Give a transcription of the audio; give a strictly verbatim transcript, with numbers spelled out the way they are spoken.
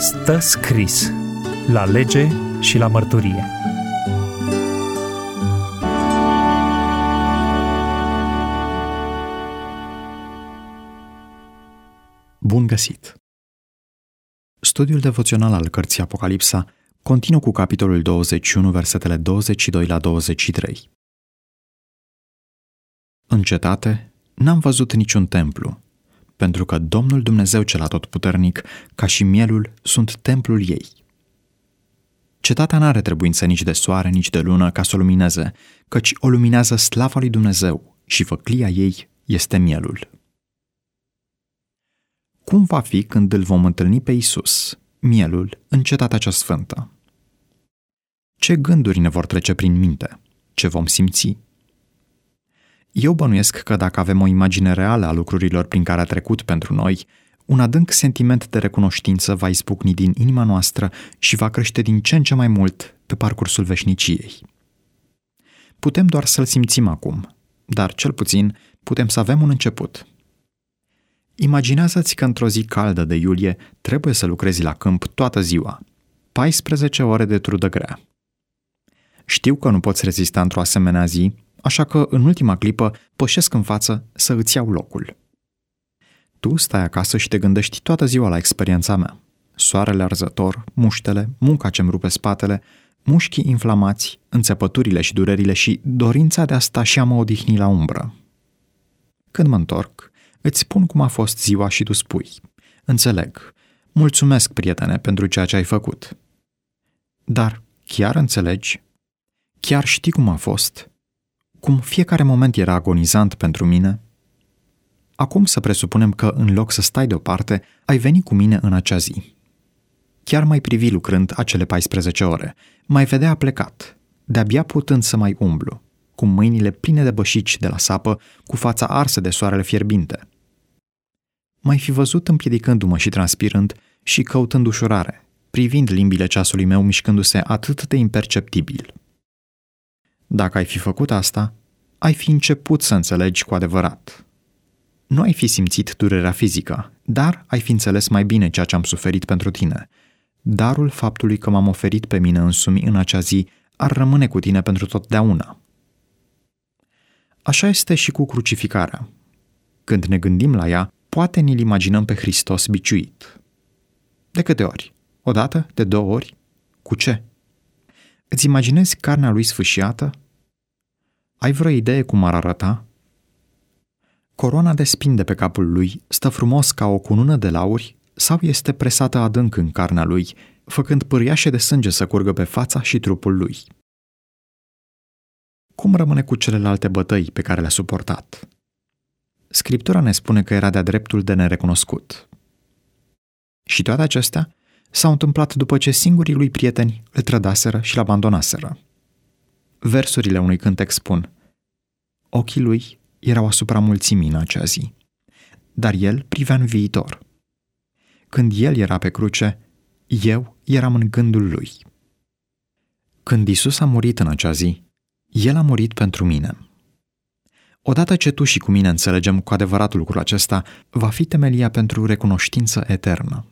Stă scris la lege și la mărturie. Bun găsit! Studiul devoțional al cărții Apocalipsa continuă cu capitolul douăzeci și unu, versetele douăzeci și doi la douăzeci și trei. În cetate n-am văzut niciun templu, pentru că Domnul Dumnezeu cel Atotputernic, ca și mielul, sunt templul ei. Cetatea n-are trebuință nici de soare, nici de lună ca să o lumineze, căci o luminează slava lui Dumnezeu și făclia ei este mielul. Cum va fi când îl vom întâlni pe Iisus, mielul, în cetatea cea sfântă? Ce gânduri ne vor trece prin minte? Ce vom simți? Eu bănuiesc că dacă avem o imagine reală a lucrurilor prin care a trecut pentru noi, un adânc sentiment de recunoștință va izbucni din inima noastră și va crește din ce în ce mai mult pe parcursul veșniciei. Putem doar să-l simțim acum, dar cel puțin putem să avem un început. Imaginează-ți că într-o zi caldă de iulie trebuie să lucrezi la câmp toată ziua, paisprezece ore de trudă grea. Știu că nu poți rezista într-o asemenea zi, așa că în ultima clipă pășesc în față să îți iau locul. Tu stai acasă și te gândești toată ziua la experiența mea. Soarele arzător, muștele, munca ce-mi rupe spatele, mușchii inflamați, înțepăturile și durerile și dorința de a sta și a mă odihni la umbră. Când mă întorc, îți spun cum a fost ziua și tu spui: înțeleg, mulțumesc, prietene, pentru ceea ce ai făcut. Dar chiar înțelegi? Chiar știi cum a fost? Cum fiecare moment era agonizant pentru mine? Acum să presupunem că, în loc să stai deoparte, ai venit cu mine în acea zi. Chiar mai privi lucrând acele paisprezece ore, mai vedea plecat, de-abia putând să mai umblu, cu mâinile pline de bășici de la sapă, cu fața arsă de soarele fierbinte. M-ai fi văzut împiedicându-mă și transpirând și căutând ușurare, privind limbile ceasului meu mișcându-se atât de imperceptibil. Dacă ai fi făcut asta, ai fi început să înțelegi cu adevărat. Nu ai fi simțit durerea fizică, dar ai fi înțeles mai bine ceea ce am suferit pentru tine. Darul faptului că m-am oferit pe mine însumi în acea zi ar rămâne cu tine pentru totdeauna. Așa este și cu crucificarea. Când ne gândim la ea, poate ni-l imaginăm pe Hristos biciuit. De câte ori? O dată? De două ori? Cu ce? Îți imaginezi carnea lui sfâșiată? Ai vreo idee cum ar arăta? Coroana de spini de pe capul lui stă frumos ca o cunună de lauri sau este presată adânc în carnea lui, făcând pâriașe de sânge să curgă pe fața și trupul lui? Cum rămâne cu celelalte bătăi pe care le-a suportat? Scriptura ne spune că era de-a dreptul de nerecunoscut. Și toate acestea s-au întâmplat după ce singurii lui prieteni îl trădaseră și l-abandonaseră. Versurile unui cântec spun: ochii lui erau asupra mulțimii în acea zi, dar el privea în viitor. Când el era pe cruce, eu eram în gândul lui. Când Iisus a murit în acea zi, el a murit pentru mine. Odată ce tu și cu mine înțelegem cu adevărat lucrul acesta, va fi temelia pentru recunoștință eternă.